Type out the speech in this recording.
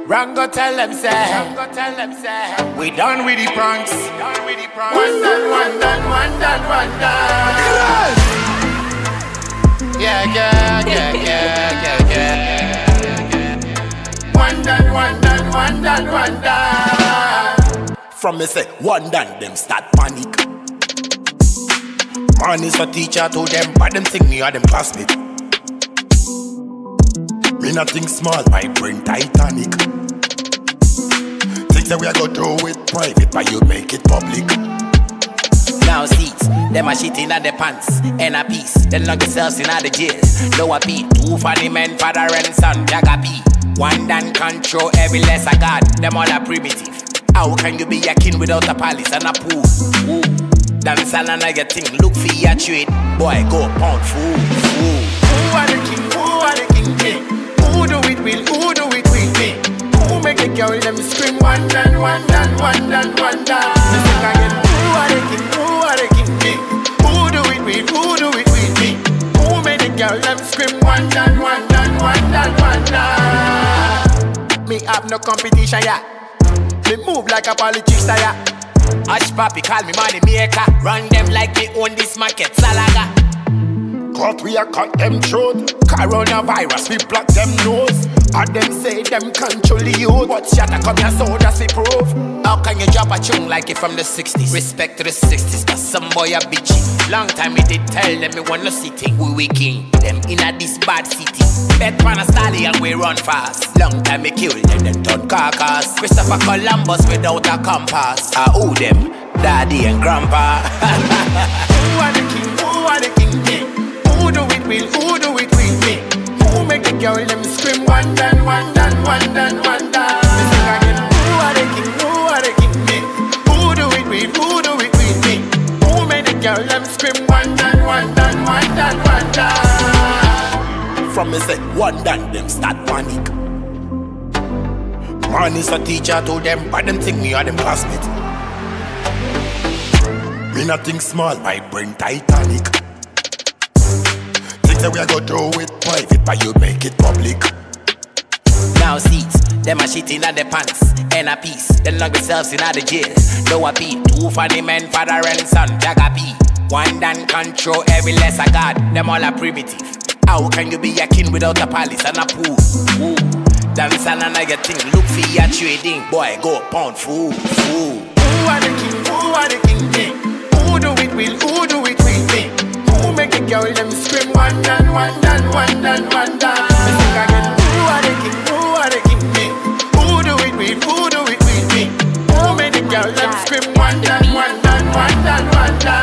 Rango tell them say, we done with the pranks. One done, one done, one done, one done. Yeah. One done, one done, one done, one done. From me say, one done, them start panic. Man is a teacher to them, but them think me or them classmate. Me nothing small, my brain Titanic. Things that we are go through with private, but you make it public. Now seats, them a shit in the pants, and a piece, then lock yourselves in the jail. Lower P, two funny men, father and son, Jaga P. One done control every lesser god, them all are primitive. How can you be a king without a palace and a pool? Ooh. Dance and another thing, look for your trade. Boy, go pound fool. Who are the king? Who are the king? Who do it will? Who do it with me? Who make the girl them scream? One done, one done, one done, one done. The sing again. Who are the king? Who are the king? Who do it with? Who do it with me? Who make the girl them scream? One done, one done, one done, one done. Me have no competition, yeah. Me move like a politician, yeah. Hush papi, call me money maker. Run them like me own this market, Salaga. Cut we a cut them throat. Coronavirus, we block them nose. And them say them control the youth. But shut up, come here, so that's we prove. How can you drop a tune like it from the 60s? Respect to the 60s, cause some boy a bitchy. Long time we did tell them we wanna see thing. We king, them in a this bad city. Bet pan a stallion, we run fast. Long time we kill them, then turn carcass. Christopher Columbus without a compass. I owe them, daddy and grandpa. Who are the king? Who are the king? Who do it will? Who do it with me? Who make the girl them scream? One done, one done, one done, one done. The sing again. Who are the king? Who are the king? Who do it with? Who do it with me? Who make the girl them scream? One done, one done, one done, one done. From me say, one done, them start panic. Man is a teacher to them, but them think me or them classmate. Me nothing small, my brain Titanic. Things that we are go through with private, but you make it public. Now seats, them a shit in the pants, and a piece, then lock yourselves in the jail. Lower P, two funny men, father and son, Jaga P. One done control every lesser god, them all are primitive. How can you be a king without a palace and a pool? Ooh. Dance and another thing, look for your trading. Boy, go pound fool. Who are the king? Who are the king? Who do it will? Who do it with me? Who make the girl them scream? One done, one done, one done, one done. The sing again. Who are the king? Who are the king? Who do it with? Who do it with me? Who make the girl them scream? One done, one done, one done, one done.